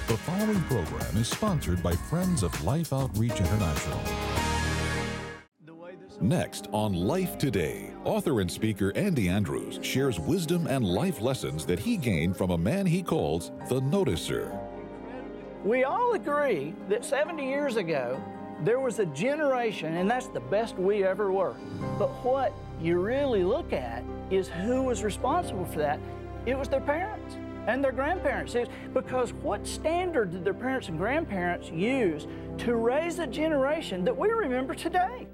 The following program is sponsored by Friends of Life Outreach International. Next on Life Today, author and speaker Andy Andrews shares wisdom and life lessons that he gained from a man he calls the Noticer. We all agree that 70 years ago, there was a generation, and that's the best we ever were. But what you really look at is who was responsible for that. It was their parents and their grandparents. Because what standard did their parents and grandparents use to raise a generation that we remember today?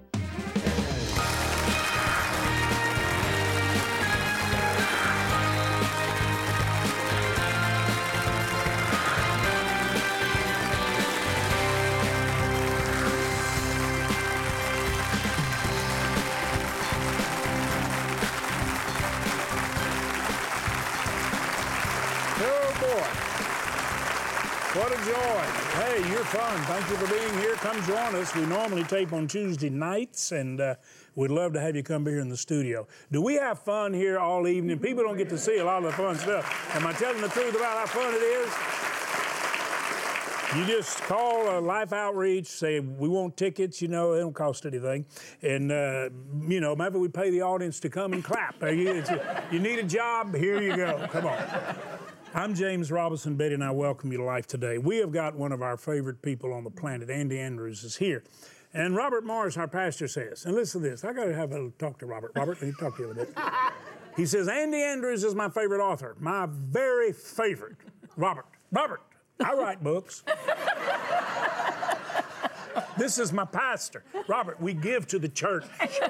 What a joy. Hey, you're fun. Thank you for being here. Come join us. We normally tape on Tuesday nights, and we'd love to have you come here in the studio. Do we have fun here all evening? People don't get to see a lot of the fun stuff. Am I telling the truth about how fun it is? You just call Life Outreach, say, we want tickets, they don't cost anything. And, maybe we pay the audience to come and clap. You need a job, here you go. Come on. I'm James Robinson. Betty and I welcome you to Life Today. We have got one of our favorite people on the planet. Andy Andrews is here. And Robert Morris, our pastor, says, and listen to this, I got to have a talk to Robert. Robert, let me talk to you a bit. He says, Andy Andrews is my favorite author, my very favorite. Robert, I write books. This is my pastor. Robert, we give to the church.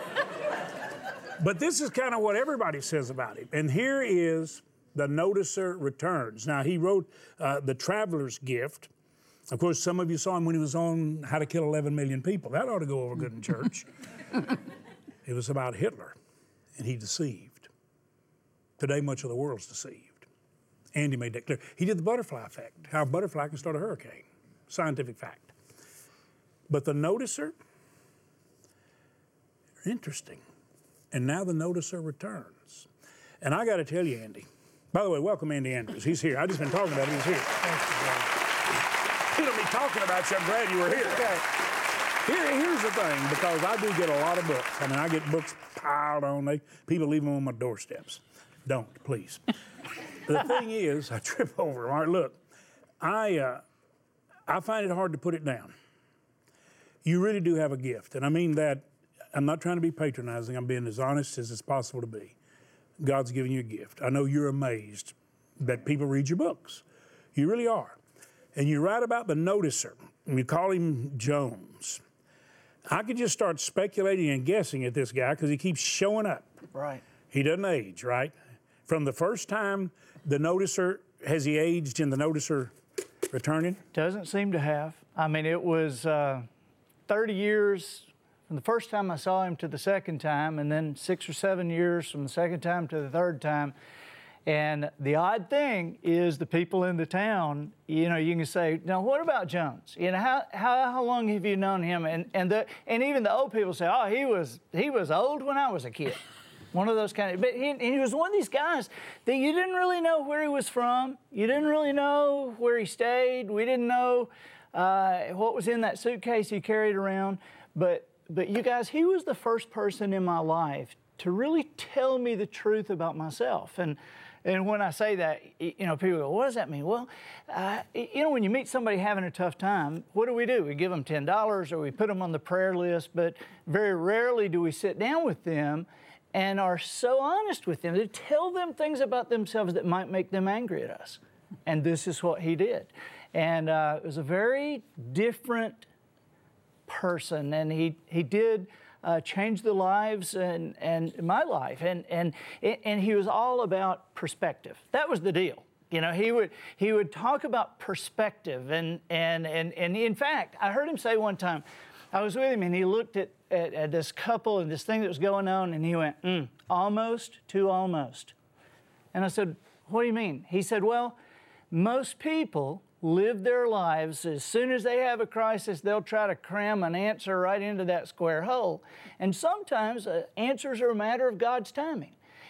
But this is kind of what everybody says about him. And here is The Noticer Returns. Now, he wrote The Traveler's Gift. Of course, some of you saw him when he was on How to Kill 11 Million People. That ought to go over good in church. It was about Hitler, and he deceived. Today, much of the world's deceived. Andy made that clear. He did the butterfly effect, how a butterfly can start a hurricane. Scientific fact. But The Noticer, interesting. And now The Noticer returns. And I got to tell you, Andy, by the way, welcome Andy Andrews. He's here. I've just been talking about him. He's here. You don't be talking about you. I'm glad you were here. Okay. Here's the thing, because I do get a lot of books. I mean, I get books piled on. People leave them on my doorsteps. Don't, please. The thing is, I trip over them. All right, look, I find it hard to put it down. You really do have a gift. And I mean that, I'm not trying to be patronizing. I'm being as honest as it's possible to be. God's given you a gift. I know you're amazed that people read your books. You really are. And you write about the Noticer, and you call him Jones. I could just start speculating and guessing at this guy because he keeps showing up. Right. He doesn't age, right? From the first time the Noticer, has he aged in the Noticer returning? Doesn't seem to have. I mean, it was 30 years from the first time I saw him to the second time, and then 6 or 7 years from the second time to the third time. And the odd thing is the people in the town, you can say, now what about Jones? How long have you known him? And even the old people say, oh, he was old when I was a kid. One of those kind of, but he was one of these guys that you didn't really know where he was from. You didn't really know where he stayed. We didn't know what was in that suitcase he carried around. But you guys, he was the first person in my life to really tell me the truth about myself. And when I say that, people go, what does that mean? Well, when you meet somebody having a tough time, what do? We give them $10 or we put them on the prayer list, but very rarely do we sit down with them and are so honest with them to tell them things about themselves that might make them angry at us. And this is what he did. And it was a very different person, and he did change the lives and my life, and he was all about perspective. That was the deal. He would talk about perspective, and in fact, I heard him say one time, I was with him, and he looked at this couple and this thing that was going on, and he went, almost to almost. And I said, what do you mean? He said, well, most people live their lives, as soon as they have a crisis, they'll try to cram an answer right into that square hole. And sometimes answers are a matter of God's timing.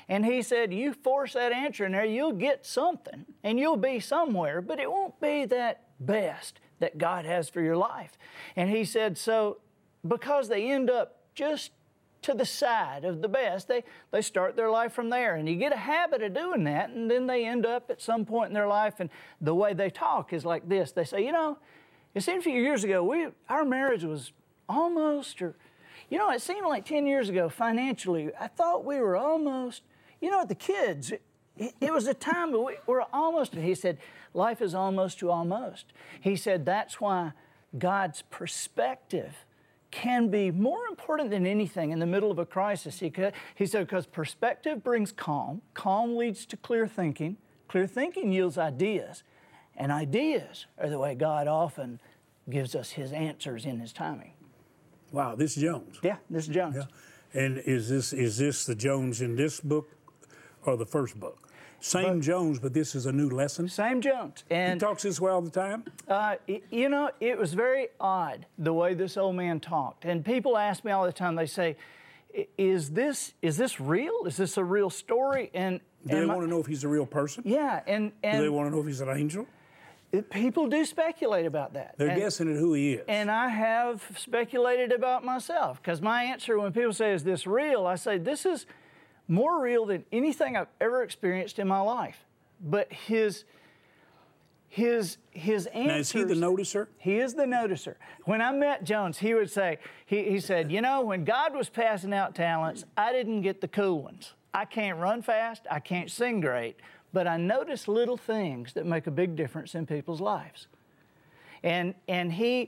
And he said, you force that answer in there, you'll get something and you'll be somewhere, but it won't be that best that God has for your life. And he said, so because they end up just to the side of the best, they start their life from there. And you get a habit of doing that, and then they end up at some point in their life, and the way they talk is like this. They say, you know, it seemed a few years ago, our marriage was almost, or, you know, it seemed like 10 years ago financially, I thought we were almost, you know, the kids, it was a time we were almost, and he said, life is almost to almost. He said, that's why God's perspective can be more important than anything in the middle of a crisis. He said, because perspective brings calm. Calm leads to clear thinking. Clear thinking yields ideas. And ideas are the way God often gives us His answers in His timing. Wow, this is Jones. Yeah, this is Jones. Yeah. And is this the Jones in this book or the first book? Same Jones, but this is a new lesson? Same Jones. And he talks this way all the time? You know, it was very odd the way this old man talked. And people ask me all the time, they say, is this real? Is this a real story? And do they want to know if he's a real person? Yeah. And do they want to know if he's an angel? People do speculate about that. They're guessing at who he is. And I have speculated about myself, because my answer when people say, is this real? I say, this is more real than anything I've ever experienced in my life. But his answers... Now, is he the noticer? He is the noticer. When I met Jones, he would say, he said, you know, when God was passing out talents, I didn't get the cool ones. I can't run fast, I can't sing great, but I notice little things that make a big difference in people's lives. And he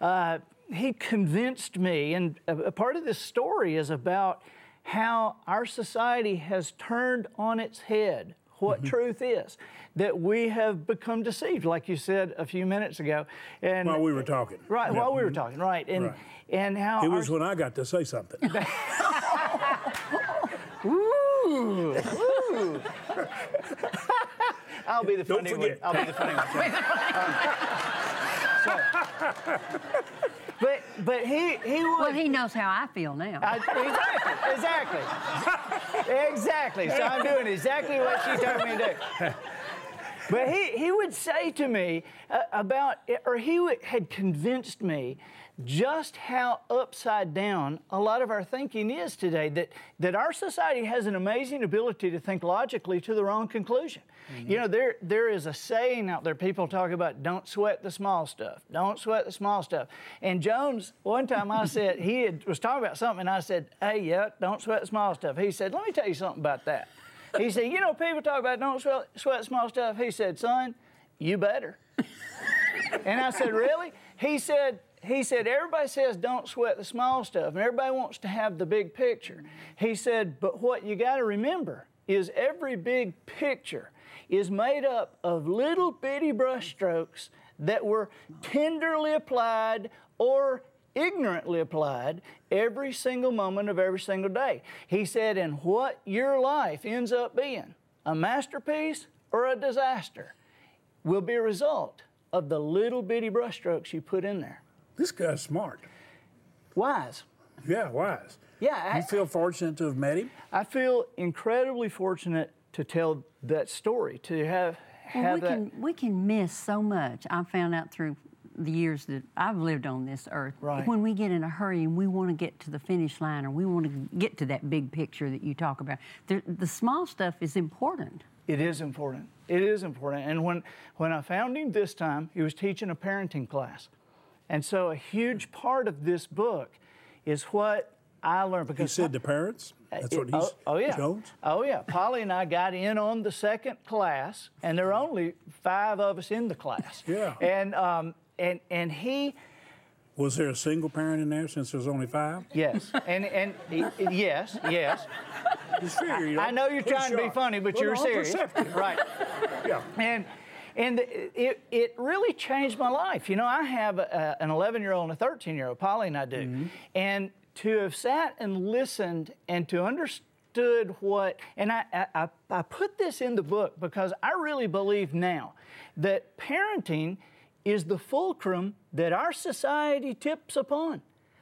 convinced me, and a part of this story is about how our society has turned on its head what truth is, that we have become deceived, like you said a few minutes ago. And while we were talking. Right, while we were talking, right. And how it was when I got to say something. Ooh, ooh. I'll be the funny one. I'll be the funny one. But he would... Well, he knows how I feel now. Exactly. So I'm doing exactly what she told me to do. But he would say to me had convinced me just how upside down a lot of our thinking is today, that our society has an amazing ability to think logically to the wrong conclusion. Mm-hmm. You know, there is a saying out there, people talk about, don't sweat the small stuff, don't sweat the small stuff. And Jones, one time I said, was talking about something, and I said, hey, yeah, don't sweat the small stuff. He said, let me tell you something about that. He said, you know, people talk about don't sweat small stuff. He said, son, you better. And I said, really? He said, everybody says don't sweat the small stuff, and everybody wants to have the big picture. He said, but what you got to remember is every big picture is made up of little bitty brush strokes that were tenderly applied or ignorantly applied every single moment of every single day. He said, and what your life ends up being, a masterpiece or a disaster, will be a result of the little bitty brush strokes you put in there. This guy's smart. Wise. Yeah, wise. Yeah. You feel fortunate to have met him? I feel incredibly fortunate to tell that story, to have that. We can miss so much. I found out through the years that I've lived on this earth. Right. When we get in a hurry and we want to get to the finish line, or we want to get to that big picture that you talk about, the small stuff is important. It is important. It is important. And when I found him this time, he was teaching a parenting class. And so a huge part of this book is what I learned. Because he said to parents? That's what he's... Oh, yeah. Jones? Oh, yeah. Polly and I got in on the second class, and there are only 5 of us in the class. Yeah. And he... Was there a single parent in there since there's only 5? Yes. Yes. Just figure, you know. I know you're trying to be funny, but you're serious. Right. Yeah. And it really changed my life. You know, I have an 11-year-old and a 13-year-old, Polly and I do. Mm-hmm. And to have sat and listened and to understood what, and I put this in the book because I really believe now that parenting is the fulcrum that our society tips upon.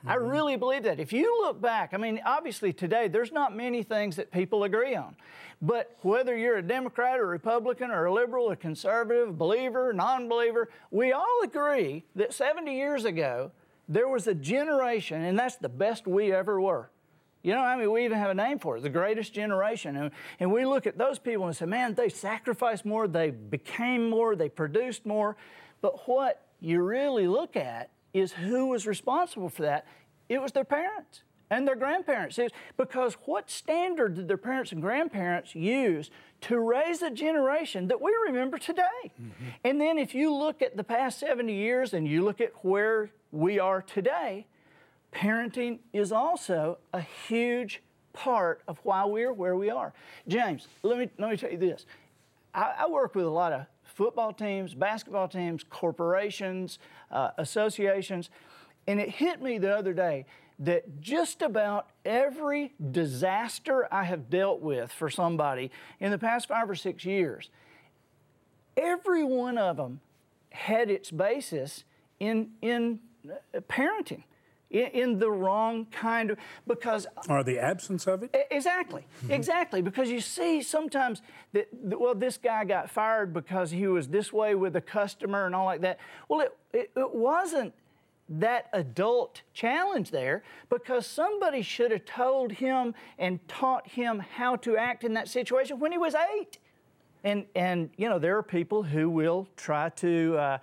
I really believe that. If you look back, I mean, obviously today there's not many things that people agree on. But whether you're a Democrat or Republican or a liberal or conservative, believer, non-believer, we all agree that 70 years ago there was a generation, and that's the best we ever were. You know, I mean, we even have a name for it, the greatest generation. And we look at those people and say, man, they sacrificed more, they became more, they produced more. But what you really look at is who was responsible for that. It was their parents and their grandparents. Because what standard did their parents and grandparents use to raise a generation that we remember today? Mm-hmm. And then if you look at the past 70 years and you look at where we are today, parenting is also a huge part of why we're where we are. James, let me tell you this. I work with a lot of football teams, basketball teams, corporations, associations, and it hit me the other day that just about every disaster I have dealt with for somebody in the past 5 or 6 years, every one of them had its basis in parenting. In the wrong kind of, because... Or the absence of it? Exactly, exactly. Because you see sometimes that, well, this guy got fired because he was this way with a customer and all like that. Well, it wasn't that adult challenge there, because somebody should have told him and taught him how to act in that situation when he was 8. And you know, there are people who will try to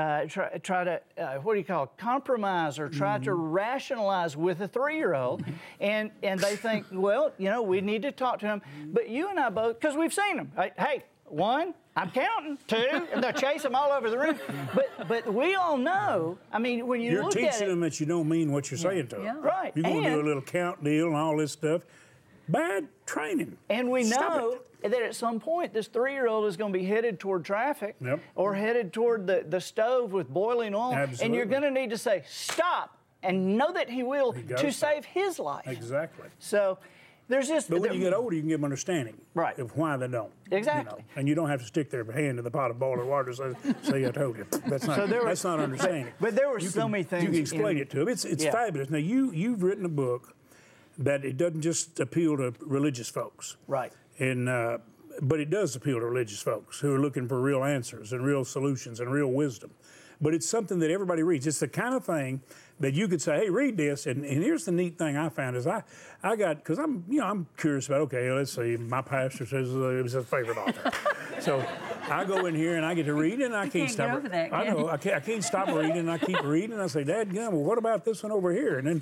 compromise or try to rationalize with a 3-year-old, and they think, well, you know, we need to talk to him. But you and I both, because we've seen them. Hey, 1, I'm counting, 2, and they'll chase them all over the room. But we all know. I mean, when you're teaching them that you don't mean what you're saying to them. Right. You're going to do a little count deal and all this stuff. Bad training. And we know that at some point this 3-year-old is going to be headed toward traffic, or headed toward the stove with boiling oil. Absolutely. And you're going to need to say, stop, and know that he will to save his life. Exactly. So there's just... But when you get older, you can give them understanding of why they don't. Exactly. You know? And you don't have to stick their hand in the pot of boiling water and say, I told you. That's not understanding. But there were so many things. You can explain it to them. It's fabulous. Now, you've written a book that it doesn't just appeal to religious folks. Right. And but it does appeal to religious folks who are looking for real answers and real solutions and real wisdom. But it's something that everybody reads. It's the kind of thing that you could say, hey, read this. And here's the neat thing I found is I got, because I'm curious about, okay, let's see, my pastor says it was his favorite author. So I go in here and I get to read, and I can't stop. Get over that, I know I can't stop reading, and I keep reading. And I say, Dad, well, what about this one over here? And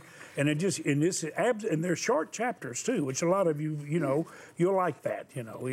they're short chapters too, which a lot of you'll like that.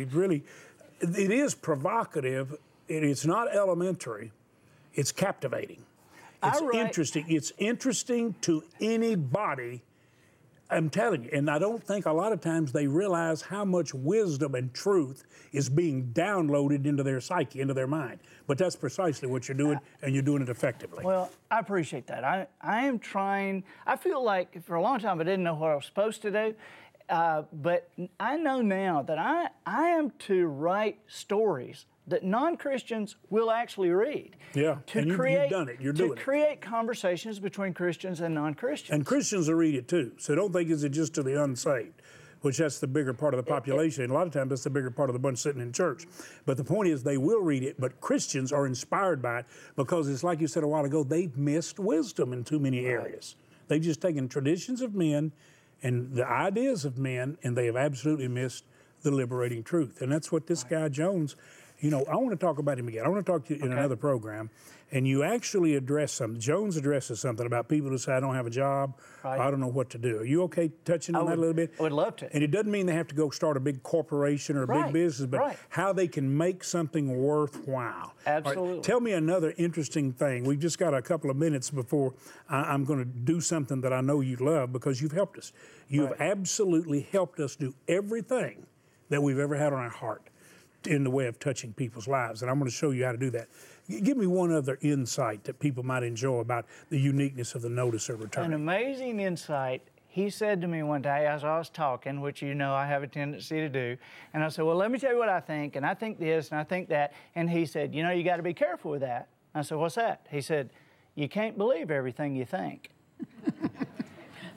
It is provocative. It's not elementary. It's captivating. It's interesting. It's interesting to anybody. I'm telling you, and I don't think a lot of times they realize how much wisdom and truth is being downloaded into their psyche, into their mind. But that's precisely what you're doing, and you're doing it effectively. Well, I appreciate that. I am trying. I feel like for a long time I didn't know what I was supposed to do, but I know now that I am to write stories that non-Christians will actually read. Yeah, and you've done it. You're doing it. To create conversations between Christians and non-Christians. And Christians will read it too. So don't think it's just to the unsaved, which that's the bigger part of the population. A lot of times that's the bigger part of the bunch sitting in church. But the point is they will read it, but Christians are inspired by it because it's like you said a while ago, they've missed wisdom in too many areas. They've just taken traditions of men and the ideas of men, and they have absolutely missed the liberating truth. And that's what this guy Jones... I want to talk about him again. I want to talk to you in another program. And you actually address something. Jones addresses something about people who say, I don't have a job. Right. I don't know what to do. Are you okay touching on that a little bit? I would love to. And it doesn't mean they have to go start a big corporation or a big business, but how they can make something worthwhile. Absolutely. Right, tell me another interesting thing. We've just got a couple of minutes before I'm going to do something that I know you love because you've helped us. You've absolutely helped us do everything that we've ever had on our heart in the way of touching people's lives, and I'm going to show you how to do that. Give me one other insight that people might enjoy about the uniqueness of the notice of return. An amazing insight. He said to me one day as I was talking, which I have a tendency to do, and I said, well, let me tell you what I think, and I think this, and I think that, and he said, you got to be careful with that. I said, what's that? He said, you can't believe everything you think.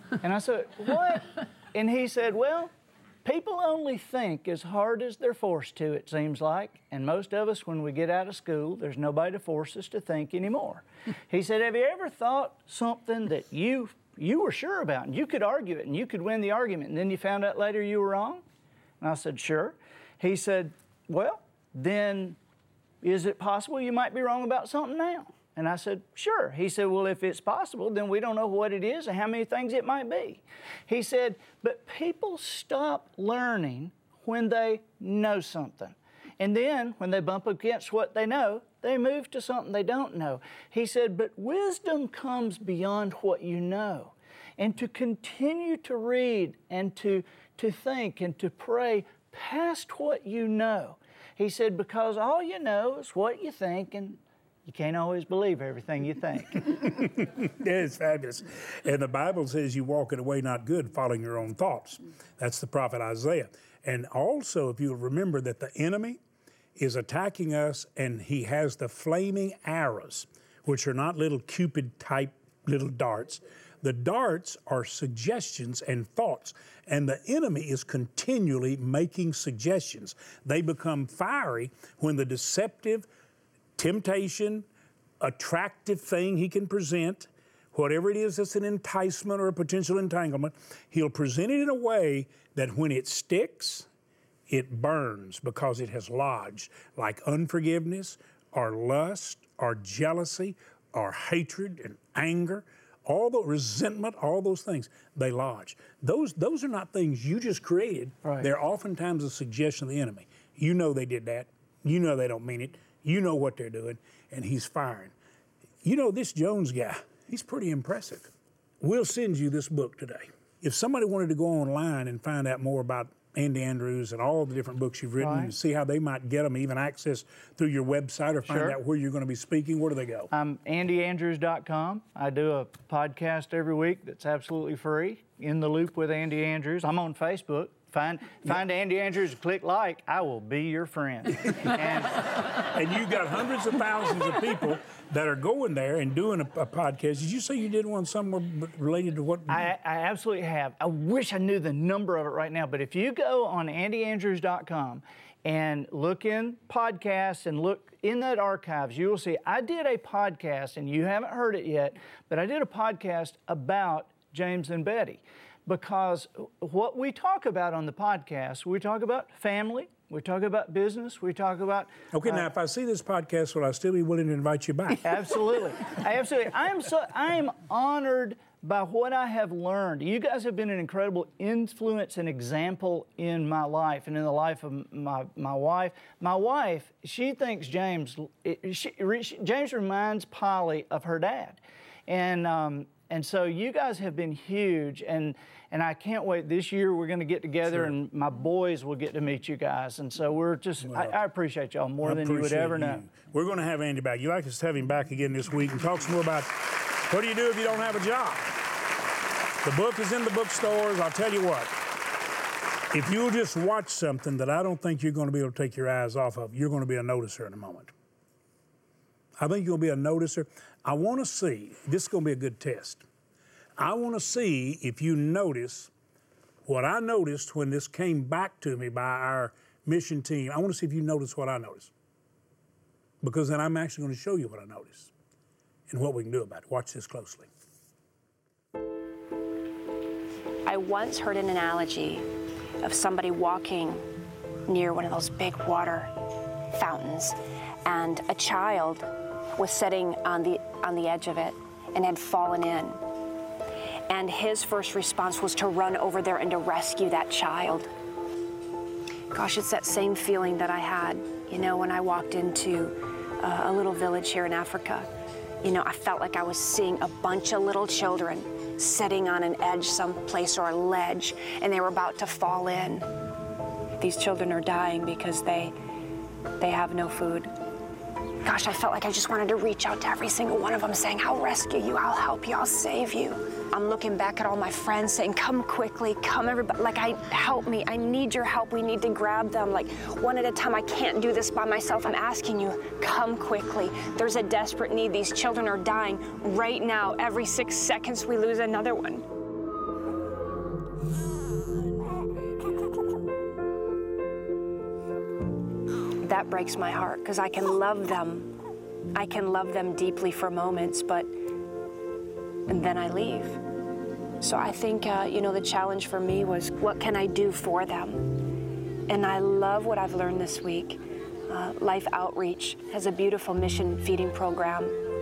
And I said, what? And he said, well, people only think as hard as they're forced to, it seems like. And most of us, when we get out of school, there's nobody to force us to think anymore. He said, have you ever thought something that you were sure about, and you could argue it, and you could win the argument, and then you found out later you were wrong? And I said, sure. He said, well, then is it possible you might be wrong about something now? And I said, sure. He said, well, if it's possible, then we don't know what it is and how many things it might be. He said, but people stop learning when they know something. And then when they bump against what they know, they move to something they don't know. He said, but wisdom comes beyond what you know. And to continue to read and to think and to pray past what you know. He said, because all you know is what you think, and you can't always believe everything you think. It's fabulous. And the Bible says you walk in a way not good, following your own thoughts. That's the prophet Isaiah. And also, if you'll remember that the enemy is attacking us, and he has the flaming arrows, which are not little Cupid-type little darts. The darts are suggestions and thoughts, and the enemy is continually making suggestions. They become fiery when the deceptive temptation, attractive thing he can present, whatever it is that's an enticement or a potential entanglement, he'll present it in a way that when it sticks, it burns because it has lodged, like unforgiveness or lust or jealousy or hatred and anger. All the resentment, all those things, they lodge. Those are not things you just created. Right. They're oftentimes a suggestion of the enemy. You know they did that. You know they don't mean it. You know what they're doing, and he's firing. You know, this Jones guy, he's pretty impressive. We'll send you this book today. If somebody wanted to go online and find out more about Andy Andrews and all the different books you've written, Right. and see how they might get them, even access through your website, or find Sure. out where you're going to be speaking, where do they go? I'm AndyAndrews.com. I do a podcast every week that's absolutely free, In the Loop with Andy Andrews. I'm on Facebook. Find Andy Andrews, click like, I will be your friend. And you've got hundreds of thousands of people that are going there and doing a podcast. Did you say you did one somewhere related to what? I absolutely have. I wish I knew the number of it right now, but if you go on AndyAndrews.com and look in podcasts and look in that archives, you will see I did a podcast, and you haven't heard it yet, but I did a podcast about James and Betty. Because what we talk about on the podcast, we talk about family, we talk about business, we talk about... Okay, now if I see this podcast, will I still be willing to invite you back? Absolutely. Absolutely. I am honored by what I have learned. You guys have been an incredible influence and example in my life and in the life of my wife. My wife, she thinks James reminds Polly of her dad. And so you guys have been huge, and I can't wait. This year we're going to get together, Sure. and my boys will get to meet you guys. And so we're just, I appreciate y'all more than you would ever know. We're going to have Andy back. You like us to have him back again this week and talk some more about what do you do if you don't have a job. The book is in the bookstores. I'll tell you what, if you'll just watch something that I don't think you're going to be able to take your eyes off of, you're going to be a noticer in a moment. I think you'll be a noticer. I want to see, this is going to be a good test. I want to see if you notice what I noticed when this came back to me by our mission team. I want to see if you notice what I noticed. Because then I'm actually going to show you what I noticed and what we can do about it. Watch this closely. I once heard an analogy of somebody walking near one of those big water fountains, and a child was sitting on the edge of it and had fallen in. And his first response was to run over there and to rescue that child. Gosh, it's that same feeling that I had, you know, when I walked into a little village here in Africa. You know, I felt like I was seeing a bunch of little children sitting on an edge someplace or a ledge, and they were about to fall in. These children are dying because they have no food. Gosh, I felt like I just wanted to reach out to every single one of them saying, I'll rescue you, I'll help you, I'll save you. I'm looking back at all my friends saying, come quickly, come everybody, like, help me, I need your help, we need to grab them, like, one at a time, I can't do this by myself, I'm asking you, come quickly. There's a desperate need, these children are dying right now, every 6 seconds we lose another one. that breaks my heart, because I can love them. I can love them deeply for moments, and then I leave. So I think, the challenge for me was, what can I do for them? And I love what I've learned this week. Life Outreach has a beautiful mission feeding program,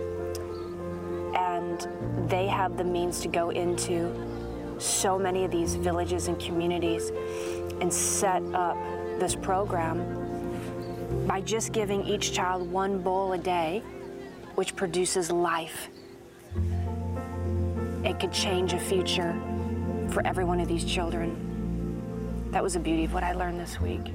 and they have the means to go into so many of these villages and communities and set up this program by just giving each child one bowl a day, which produces life. It could change a future for every one of these children. That was the beauty of what I learned this week.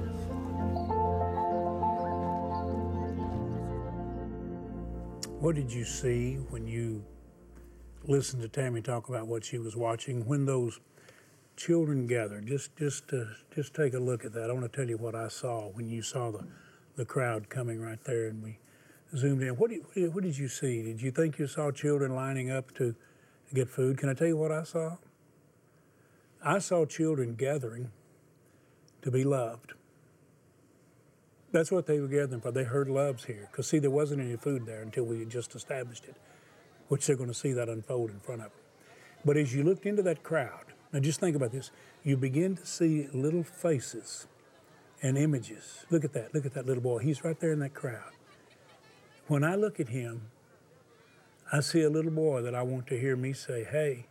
What did you see when you listened to Tammy talk about what she was watching when those children gathered? Just take a look at that. I want to tell you what I saw when you saw the crowd coming right there, and we zoomed in. What did you see? Did you think you saw children lining up to get food? Can I tell you what I saw? I saw children gathering to be loved. That's what they were gathering for. They heard love's here. Because, see, there wasn't any food there until we had just established it, which they're going to see that unfold in front of them. But as you looked into that crowd, now just think about this, you begin to see little faces and images. Look at that little boy. He's right there in that crowd. When I look at him, I see a little boy that I want to hear me say, hey,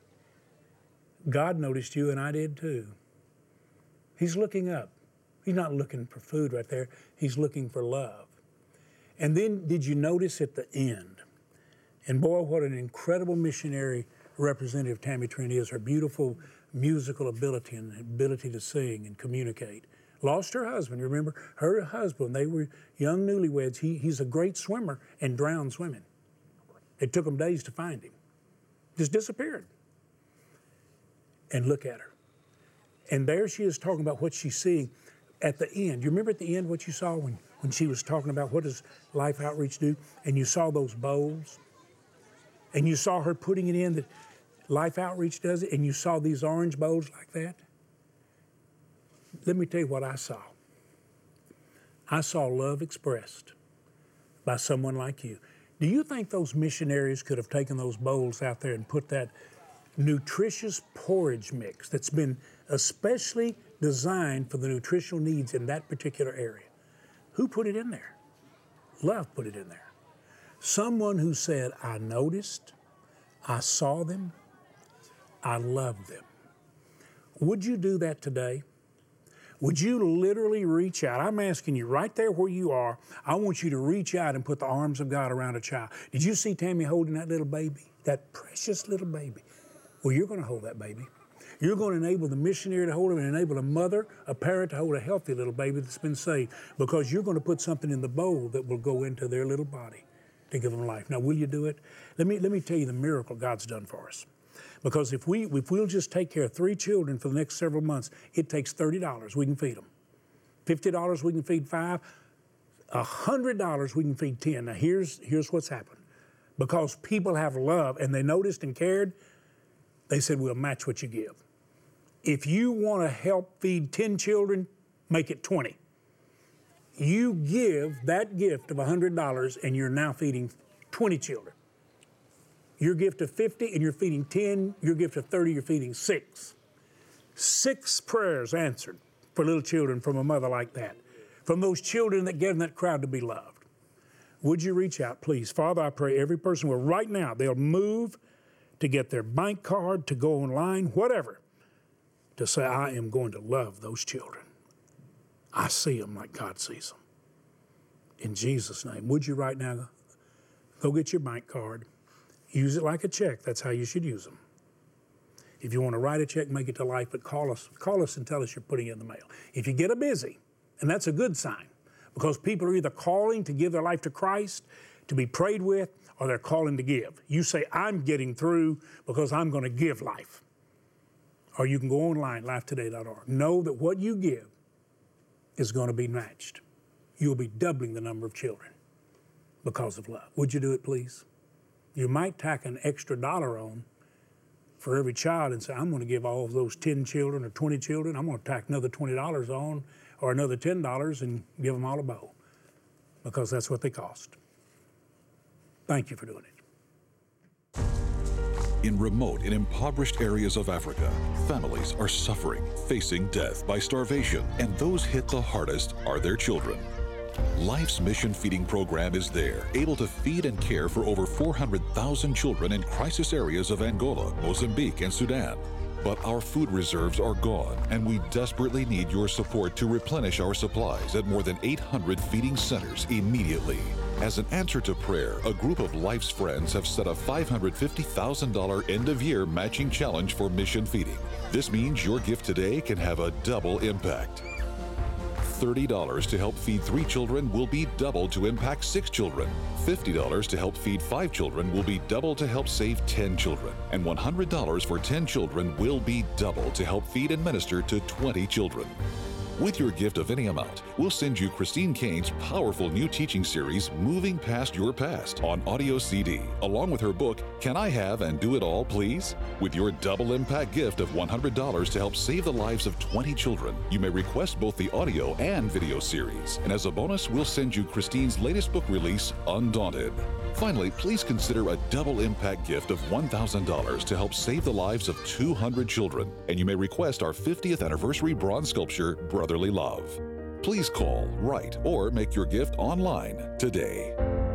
God noticed you and I did too. He's looking up. He's not looking for food right there. He's looking for love. And then did you notice at the end? And boy, what an incredible missionary representative Tammy Trent is, her beautiful musical ability and ability to sing and communicate. Lost her husband, remember? Her husband, they were young newlyweds. He's a great swimmer and drowned swimming. It took them days to find him. Just disappeared. And look at her. And there she is talking about what she's seeing at the end. You remember at the end what you saw when she was talking about what does Life Outreach do? And you saw those bowls. And you saw her putting it in that Life Outreach does it. And you saw these orange bowls like that. Let me tell you what I saw. I saw love expressed by someone like you. Do you think those missionaries could have taken those bowls out there and put that nutritious porridge mix that's been especially designed for the nutritional needs in that particular area? Who put it in there? Love put it in there. Someone who said, I noticed, I saw them, I loved them. Would you do that today? Would you literally reach out? I'm asking you right there where you are, I want you to reach out and put the arms of God around a child. Did you see Tammy holding that little baby? That precious little baby. Well, you're going to hold that baby. You're going to enable the missionary to hold him and enable a mother, a parent to hold a healthy little baby that's been saved, because you're going to put something in the bowl that will go into their little body to give them life. Now, will you do it? Let me tell you the miracle God's done for us. Because if we'll just take care of 3 children for the next several months, it takes $30. We can feed them. $50 we can feed 5. $100 we can feed 10. Now here's what's happened. Because people have love and they noticed and cared, they said, we'll match what you give. If you want to help feed 10 children, make it 20. You give that gift of $100 and you're now feeding 20 children. Your gift of 50 and you're feeding 10. Your gift of 30, you're feeding 6. 6 prayers answered for little children from a mother like that. From those children that get in that crowd to be loved. Would you reach out, please? Father, I pray every person will right now, they'll move to get their bank card, to go online, whatever, to say, I am going to love those children. I see them like God sees them. In Jesus' name, would you right now go get your bank card, use it like a check. That's how you should use them. If you want to write a check, make it to Life, but call us and tell us you're putting it in the mail. If you get a busy, and that's a good sign, because people are either calling to give their life to Christ, to be prayed with, or they're calling to give. You say, I'm getting through because I'm going to give life. Or you can go online, lifetoday.org. Know that what you give is going to be matched. You'll be doubling the number of children because of love. Would you do it, please? You might tack an extra $1 on for every child and say, I'm going to give all of those 10 children or 20 children, I'm going to tack another $20 on or another $10 and give them all a bowl. because that's what they cost. Thank you for doing it. In remote and impoverished areas of Africa, families are suffering, facing death by starvation, and those hit the hardest are their children. Life's Mission Feeding Program is there, able to feed and care for over 400,000 children in crisis areas of Angola, Mozambique, and Sudan. But our food reserves are gone, and we desperately need your support to replenish our supplies at more than 800 feeding centers immediately. As an answer to prayer, a group of Life's Friends have set a $550,000 end-of-year matching challenge for mission feeding. This means your gift today can have a double impact. $30 to help feed 3 children will be doubled to impact 6 children. $50 to help feed 5 children will be doubled to help save 10 children. And $100 for 10 children will be doubled to help feed and minister to 20 children. With your gift of any amount, we'll send you Christine Cain's powerful new teaching series, Moving Past Your Past, on audio CD, along with her book, Can I Have and Do It All, Please? With your double impact gift of $100 to help save the lives of 20 children, you may request both the audio and video series. And as a bonus, we'll send you Christine's latest book release, Undaunted. Finally, please consider a double impact gift of $1,000 to help save the lives of 200 children. And you may request our 50th anniversary bronze sculpture, Brotherly Love. Please call, write, or make your gift online today.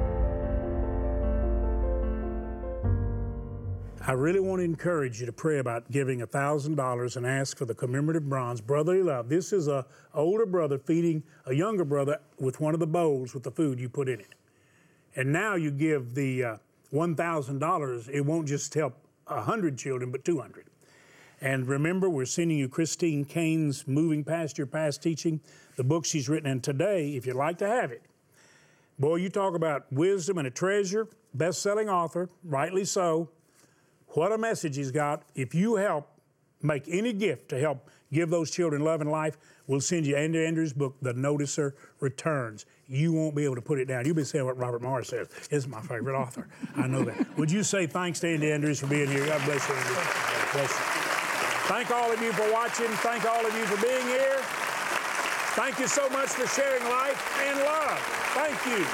I really want to encourage you to pray about giving $1,000 and ask for the commemorative bronze, Brotherly Love. This is an older brother feeding a younger brother with one of the bowls with the food you put in it. And now you give the $1,000, it won't just help 100 children, but 200. And remember, we're sending you Christine Cain's Moving Past Your Past teaching, the book she's written. And today, if you'd like to have it, boy, you talk about wisdom and a treasure, best-selling author, rightly so. What a message he's got. If you help make any gift to help give those children love and life, we'll send you Andy Andrews' book, The Noticer Returns. You won't be able to put it down. You'll be saying what Robert Morris says. This is my favorite author. I know that. Would you say thanks to Andy Andrews for being here? God bless you, Andy. God bless you. Thank all of you for watching. Thank all of you for being here. Thank you so much for sharing life and love. Thank you.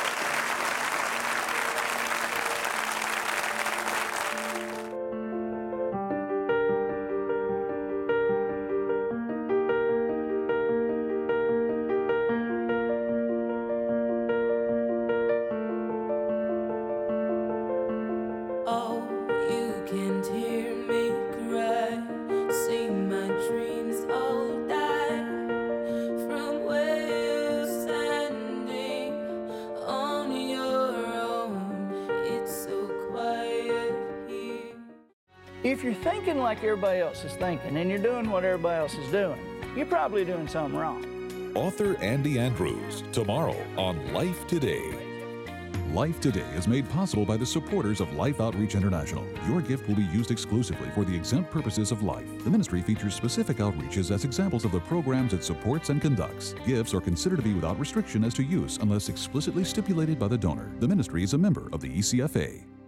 If you're thinking like everybody else is thinking and you're doing what everybody else is doing, you're probably doing something wrong. Author Andy Andrews, tomorrow on Life Today. Life Today is made possible by the supporters of Life Outreach International. Your gift will be used exclusively for the exempt purposes of life. The ministry features specific outreaches as examples of the programs it supports and conducts. Gifts are considered to be without restriction as to use unless explicitly stipulated by the donor. The ministry is a member of the ECFA.